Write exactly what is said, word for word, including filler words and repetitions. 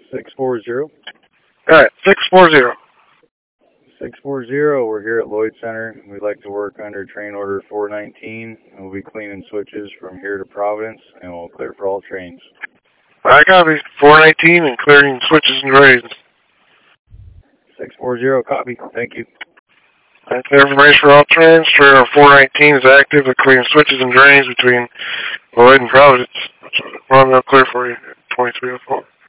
six four zero. All right, six four zero. six four zero, we're here at Lloyd Center. We'd like to work under train order four nineteen. We'll be cleaning switches from here to Providence, and we'll clear for all trains. I copy. four nineteen and clearing switches and drains. six four zero, copy. Thank you. That's the information for all trains. Train four nineteen is active with clearing switches and drains between Lloyd and Providence. Well, I'm going to clear for you. twenty-three oh four.